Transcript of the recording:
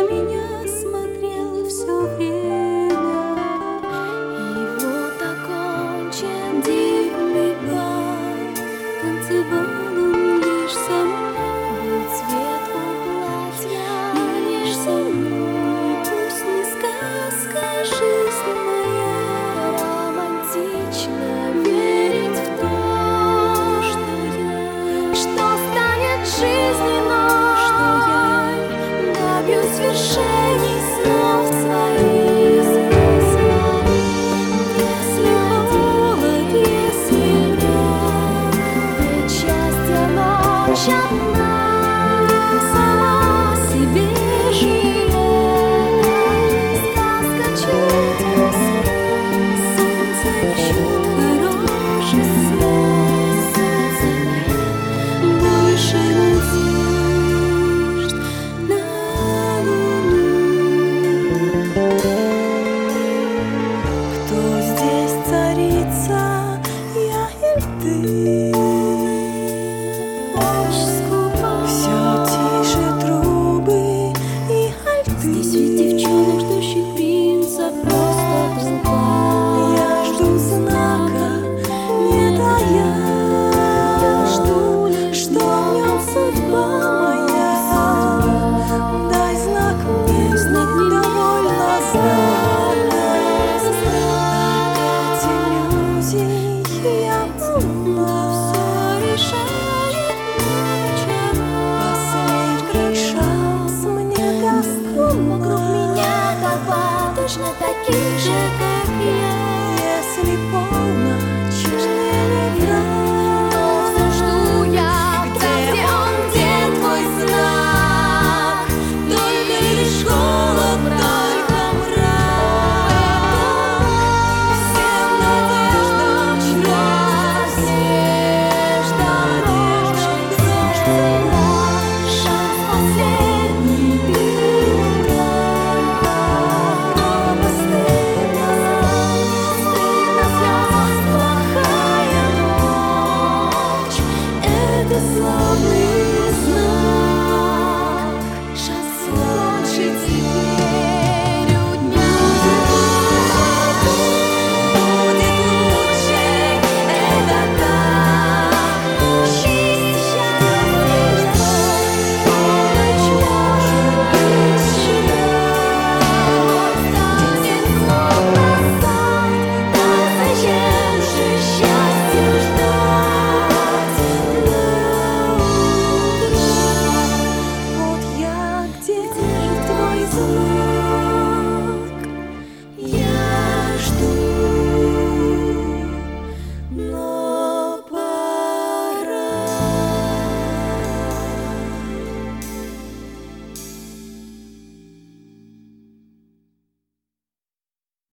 на меня смотрел все время. И вот окончен дивный бал, танцевал он лишь со мной. Был цвет у платья лишь со мной. Пусть не сказка, жизнь моя, романтично верить в то, что станет жизненной, что я добьюсь вершений снов своих. Если холод, если враг, ведь счастье ночь одна, сама себе живет. Сказка чудес, солнце ищет хороший свет, солнце нет больше надежд на луну. Кто здесь царица, я или ты? Ночь скупа, все тише трубы и альты. Здесь ведь девчонок, ждущих принца, просто толпа. Я жду знака, не тая. Я жду лишь, что в нем судьба моя. Дай знак мне, довольно знака. Опять иллюзий я полна. Все решает ночь одна. Последний шанс мне даст луна. Вокруг меня толпа, точно таких же, как я. Если